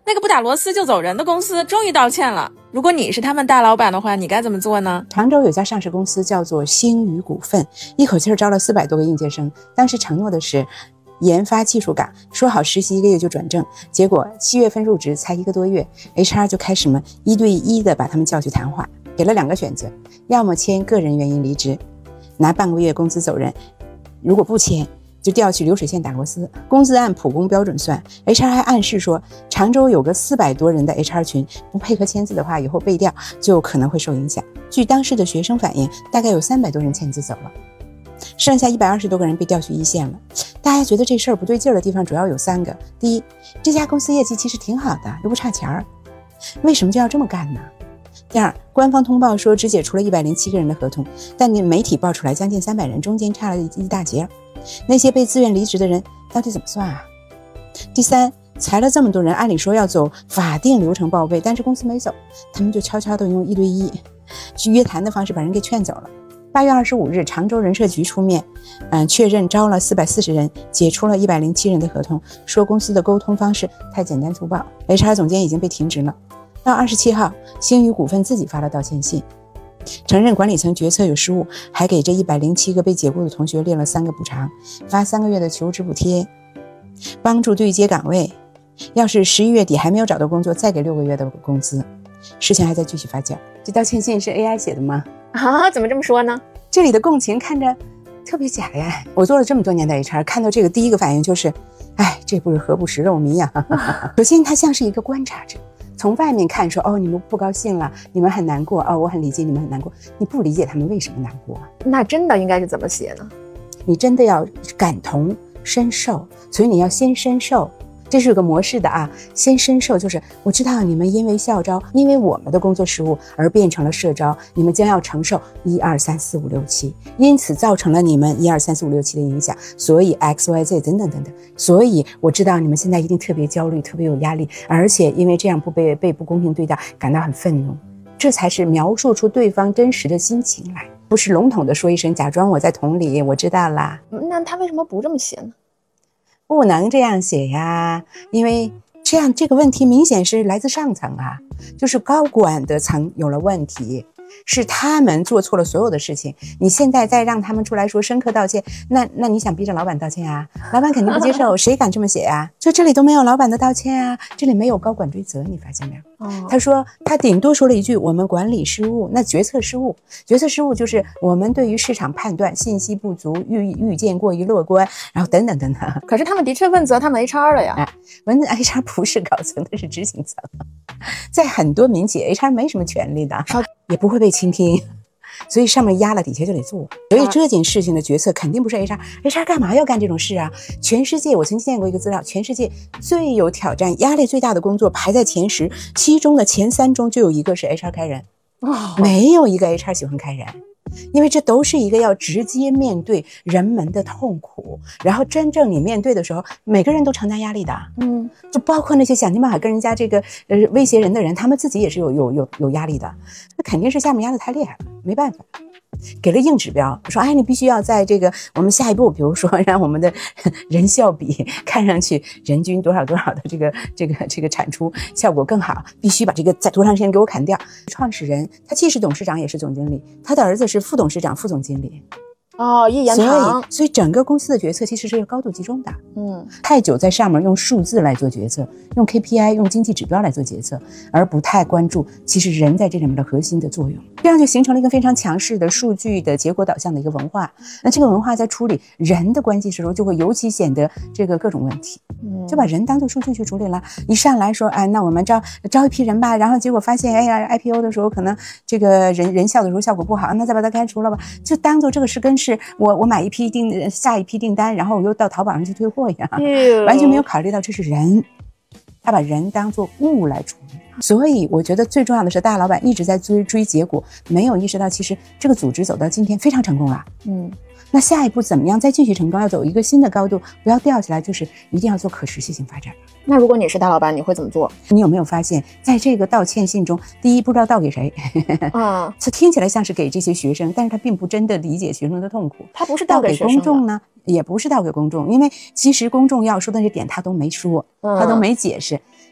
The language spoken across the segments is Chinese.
那个不打螺丝就走人的公司终于道歉了。如果你是他们大老板的话，你该怎么做呢？ 常州有家上市公司叫做星宇股份，一口气招了400多个应届生，当时承诺的是研发技术岗，说好实习1个月就转正，结果7月份入职才1个多月 ，HR 就开始1对1的把他们叫去谈话，给了2个选择，要么签个人原因离职，拿半个月工资走人，如果不签就调去流水线打螺丝，工资按普工标准算。 HR 还暗示说常州有个400多人的 HR 群，不配合签字的话以后被调就可能会受影响。据当时的学生反映，大概有300多人签字走了，剩下120多个人被调去一线了。大家觉得这事儿不对劲儿的地方主要有3个。第一，这家公司业绩其实挺好的，又不差钱儿，为什么就要这么干呢？第二，官方通报说只解除了107个人的合同，但媒体爆出来将近300人，中间差了一大截，那些被自愿离职的人到底怎么算啊？第三，裁了这么多人，按理说要走法定流程报备，但是公司没走，他们就悄悄地用1对1去约谈的方式把人给劝走了。8月25日，常州人社局出面，确认招了440人，解除了107人的合同，说公司的沟通方式太简单粗暴 ，HR 总监已经被停职了。到27号，星宇股份自己发了道歉信，承认管理层决策有失误，还给这107个被解雇的同学列了3个补偿，发3个月的求职补贴，帮助对接岗位，要是11月底还没有找到工作，再给6个月的工资。事情还在继续发酵。这道歉信是 AI 写的吗？ 啊，怎么这么说呢？ 这里的共情看着特别假呀。我做了这么多年的 HR， 看到这个第一个反应就是，哎，这不是何不食肉糜呀。首先他像是一个观察者，从外面看说，哦，你们不高兴了，你们很难过，哦，我很理解你们很难过，你不理解他们为什么难过。 那真的应该是怎么写呢？ 你真的要感同身受，所以你要先深受。这是有个模式的啊，先深受就是我知道你们因为校招，因为我们的工作失误而变成了社招，你们将要承受1、2、3、4、5、6、7，因此造成了你们1、2、3、4、5、6、7的影响，所以 XYZ 等等等等，所以我知道你们现在一定特别焦虑，特别有压力，而且因为这样被不公平对待感到很愤怒，这才是描述出对方真实的心情来，不是笼统的说一声假装我在同理，我知道啦。 那他为什么不这么写呢？ 不能这样写呀，因为这个问题明显是来自上层啊，就是高管的层有了问题，是他们做错了所有的事情，你现在再让他们出来说深刻道歉，那你想逼着老板道歉啊？老板肯定不接受，谁敢这么写啊？就这里都没有老板的道歉啊，这里没有高管追责，你发现没有？他说他顶多说了一句我们管理失误，那决策失误就是我们对于市场判断信息不足，预见过于乐观，然后等等等等。 可是他们的确问责他们 HR 了呀。 问 HR 不是高层，他是执行层，在很多民企 HR 没什么权利的，也不会被倾听，所以上面压了底下就得做，所以这件事情的决策肯定不是 HR 干嘛要干这种事啊？全世界我曾经见过一个资料，全世界最有挑战压力最大的工作排在前10，其中的前3中就有一个是 HR 开人，没有一个 HR 喜欢开人，因为这都是一个要直接面对人们的痛苦，然后真正你面对的时候每个人都承担压力的，就包括那些想尽办法跟人家这个威胁人的人，他们自己也是有压力的，那肯定是下面压得太厉害了，没办法，给了硬指标，说哎，你必须要在这个我们下一步，比如说让我们的人效比看上去人均多少多少的这个产出效果更好，必须把这个在多长时间给我砍掉。创始人他既是董事长也是总经理，他的儿子是副董事长副总经理。 一言堂。 所以整个公司的决策其实是高度集中的。太久在上面用数字来做决策，用 KPI 用经济指标来做决策，而不太关注其实人在这里面的核心的作用，这样就形成了一个非常强势的数据的结果导向的一个文化。那这个文化在处理人的关系时候就会尤其显得这个各种问题，就把人当做数据去处理了。一上来说哎，那我们招一批人吧，然后结果发现哎呀 IPO 的时候可能这个人效的时候效果不好，那再把它开除了吧，就当做这个是跟是我买一批下一批订单，然后我又到淘宝上去退货一样，完全没有考虑到这是人，他把人当作物来处理。所以我觉得最重要的是大老板一直在追结果，没有意识到其实这个组织走到今天非常成功了。那下一步怎么样再继续成功，要走一个新的高度，不要掉下来，就是一定要做可持续性发展。 那如果你是大老板，你会怎么做？ 你有没有发现在这个道歉信中，第一不知道道给谁它听起来像是给这些学生，但是他并不真的理解学生的痛苦。 他不是道给公众呢，也不是道给公众，因为其实公众要说的这点他都没说，他都没解释。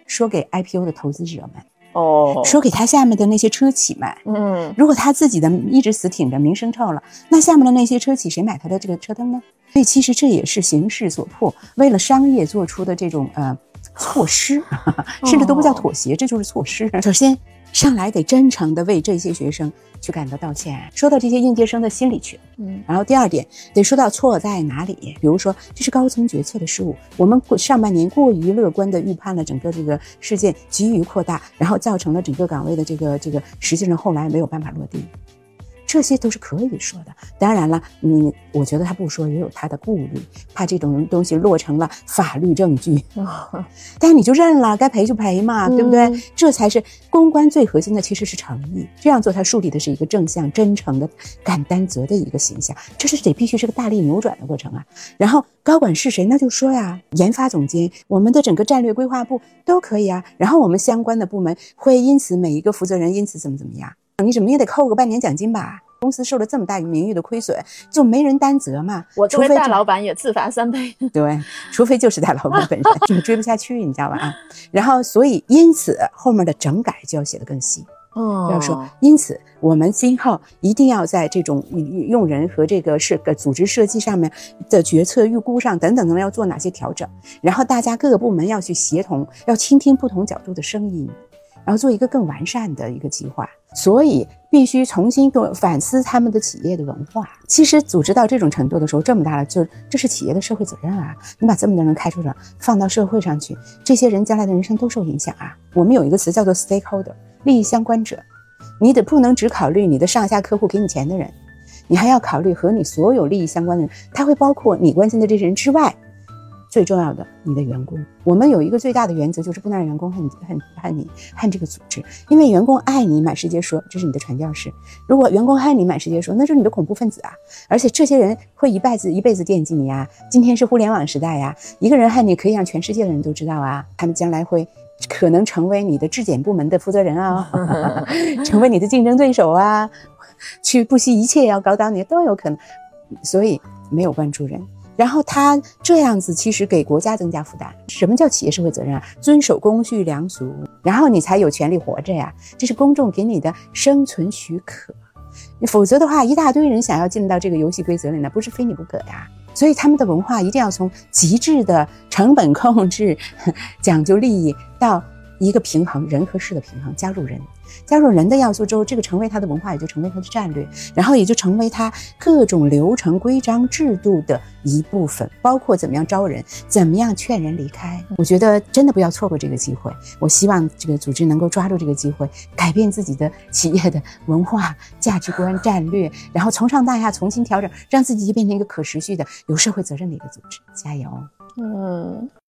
说给 IPO 的投资者们， 说给他下面的那些车企们，如果他自己的一直死挺着名声臭了，那下面的那些车企谁买他的这个车灯呢？所以其实这也是形势所迫，为了商业做出的这种措施，甚至都不叫妥协，这就是措施。首先上来得真诚地为这些学生去感到道歉，说到这些应届生的心里去。然后第二点得说到错在哪里，比如说这是高层决策的失误，我们上半年过于乐观地预判了整个这个事件急于扩大，然后造成了整个岗位的这个实际上后来没有办法落地。这些都是可以说的，当然了，我觉得他不说也有他的顾虑，怕这种东西落成了法律证据，但你就认了，该赔就赔嘛，对不对？这才是公关最核心的，其实是诚意。这样做，他树立的是一个正向、真诚的、敢担责的一个形象，这是必须是个大力扭转的过程啊。然后高管是谁，那就说呀，研发总监，我们的整个战略规划部都可以啊。然后我们相关的部门会因此每一个负责人因此怎么样。你怎么也得扣个半年奖金吧？公司受了这么大名誉的亏损，就没人担责嘛。 我作为大老板也自罚3倍。 对，除非就是大老板本身，追不下去，你知道吧？然后所以因此后面的整改就要写得更细。要说，因此我们今后一定要在这种用人和这个组织设计上面的决策预估上等等要做哪些调整，然后大家各个部门要去协同，要倾听不同角度的声音，然后做一个更完善的一个计划。所以必须重新反思他们的企业的文化。其实组织到这种程度的时候，这么大了，这是企业的社会责任啊！你把这么多人开除了，放到社会上去，这些人将来的人生都受影响啊！我们有一个词叫做 stakeholder， 利益相关者。你不能只考虑你的上下客户给你钱的人，你还要考虑和你所有利益相关的人，他会包括你关心的这些人之外，最重要的你的员工。我们有一个最大的原则，就是不能让员工恨你恨这个组织，因为员工爱你满世界说，这是你的传教士；如果员工恨你满世界说，那就是你的恐怖分子啊！而且这些人会一辈子惦记你啊！今天是互联网时代呀，一个人恨你可以让全世界的人都知道啊！他们将来会可能成为你的质检部门的负责人啊，成为你的竞争对手啊，去不惜一切要搞倒你都有可能。所以没有关注人。然后他这样子其实给国家增加负担。什么叫企业社会责任啊？遵守公序良俗，然后你才有权利活着呀，这是公众给你的生存许可。否则的话，一大堆人想要进到这个游戏规则里呢，不是非你不可呀。所以他们的文化一定要从极致的成本控制、讲究利益到一个平衡，人和事的平衡，加入人的要素之后，这个成为他的文化，也就成为他的战略，然后也就成为他各种流程规章制度的一部分，包括怎么样招人，怎么样劝人离开。我觉得真的不要错过这个机会，我希望这个组织能够抓住这个机会，改变自己的企业的文化、价值观、战略，然后从上到下重新调整，让自己变成一个可持续的、有社会责任的一个组织。加油！